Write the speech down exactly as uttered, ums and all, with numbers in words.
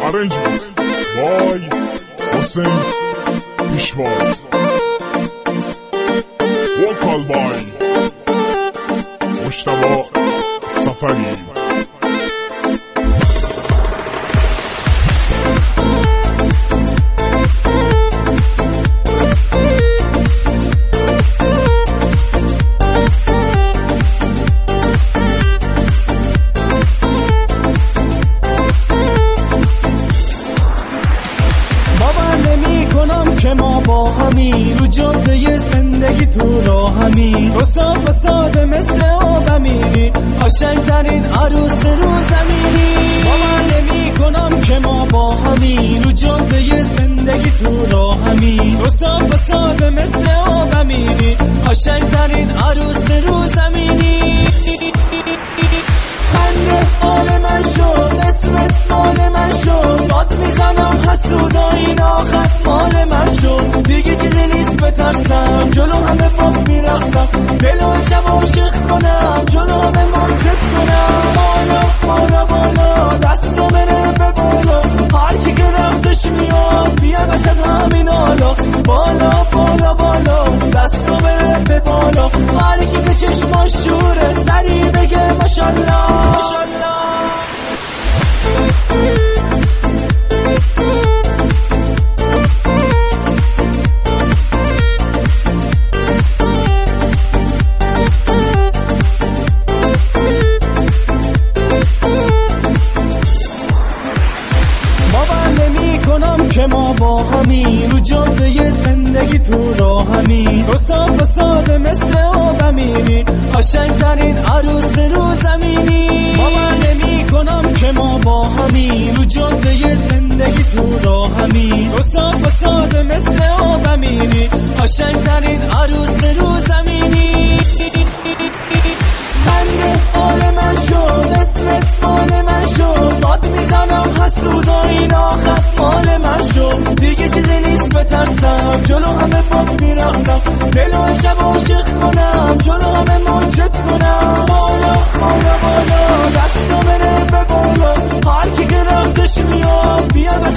arrangement by Hossein Pishwaz, vocal by Mushtaba Safari. که ما با همی تو جاده زندگی تو راهمی، تو صاف و ساده مثل آبمی، قشنگترین عروس رو زمینی. باور نمی کنم که ما با همی تو جاده زندگی تو راهمی، تو صاف و ساده مثل آبمی، قشنگترین عروس رو زمینی. خنده مال من شد، اسمت مال من شد، داد میزنم حسودا این آخر مال من شد. دیگه چیزی نیست بترسم، جلو همه پاک میرقصم، دلو امشب عاشق کنم، جلو همه ماجد کنم. بالا بالا بالا دستو بره به بالا، هر کی که رقصش میاد بیا وسط همین حالا. بالا بالا بالا دستو بره به بالا، هر کی به چشماش شوره سریع بگه ماشالله. که ما با همی تو جاده زندگی تو راهمی، تو صاف و ساده مثل آبمی، قشنگترین عروس رو زمینی. باور نمی کنم که ما با همی تو جاده زندگی تو راهمی، تو صاف و ساده مثل آبمی، قشنگترین عروس رو زمینی. خنده مال من شد، اسمت مال من شد، داد میزنم حسودا این آخر مال من شد. دیگه چیزی نیست بترسم، جلو همه پاک میرقصم، دلو امشب عاشق کنم، جلو همه ماجد کنم. بالا بالا بالا دستو بره به بالا، هر کی که رقصش میاد بیا